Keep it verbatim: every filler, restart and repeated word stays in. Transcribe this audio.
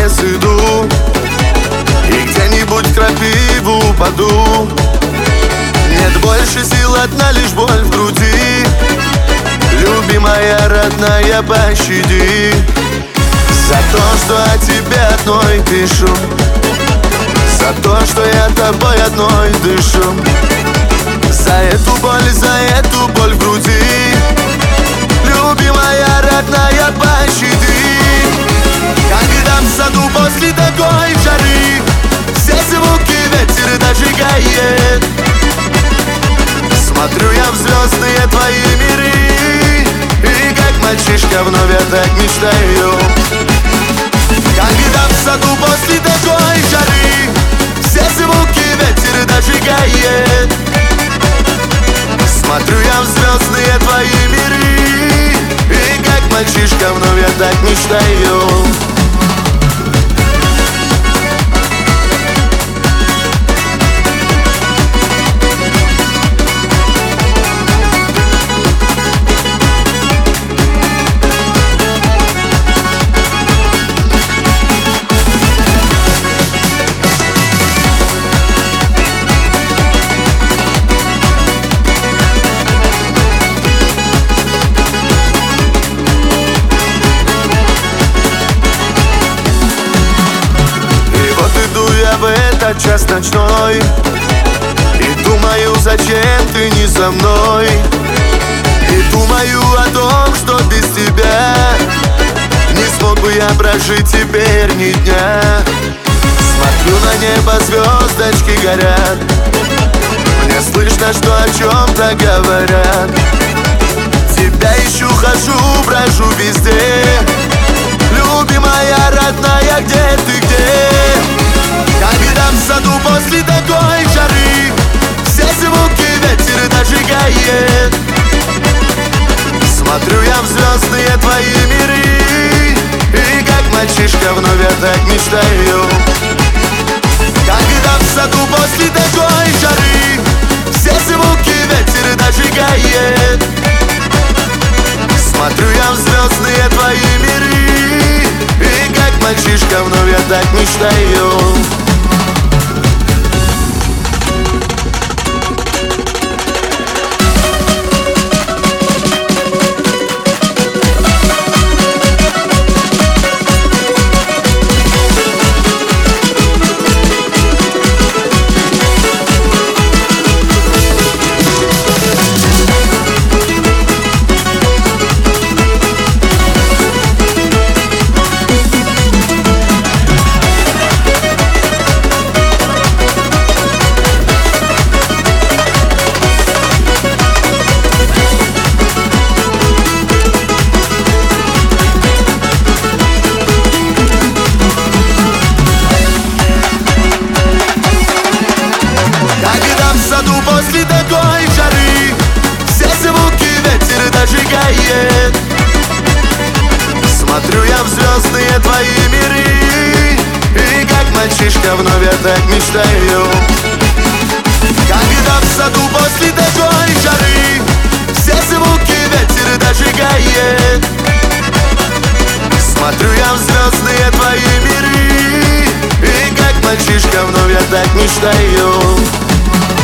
лес иду и где-нибудь в крапиву упаду. Нет больше сил, одна лишь боль в груди. Любимая, родная, пощади за то, что о тебе одной пишу, за то, что я тобой одной дышу. За эту боль, за эту боль в груди. Любимая, родная, пощади. Когда в саду после такой жары все звуки ветер дожигает, смотрю я в звездные твои миры, и как мальчишка вновь я так мечтаю. Когда в саду после такой жары все звуки ветер дожигает, смотрю я в звездные твои миры, и как мальчишка вновь я так мечтаю. В этот час ночной и думаю, зачем ты не со мной. И думаю о том, что без тебя не смог бы я прожить теперь ни дня. Смотрю на небо, звездочки горят, мне слышно, что о чем-то говорят. Тебя ищу, хожу, брожу везде. Любимая, родная, где ты, где? Когда в саду после такой жары все звуки ветер дожигает, смотрю я в звездные твои миры, и как мальчишка вновь я так мечтаю. Когда в саду после такой жары все звуки ветер дожигает, смотрю я в звездные твои миры, и как мальчишка вновь я так мечтаю. После такой жары все звуки ветер дожигает, смотрю я в звездные твои миры, и как мальчишка вновь я так мечтаю. Когда в саду после такой жары все звуки ветер дожигает, смотрю я в звездные твои миры, и как мальчишка вновь я так мечтаю.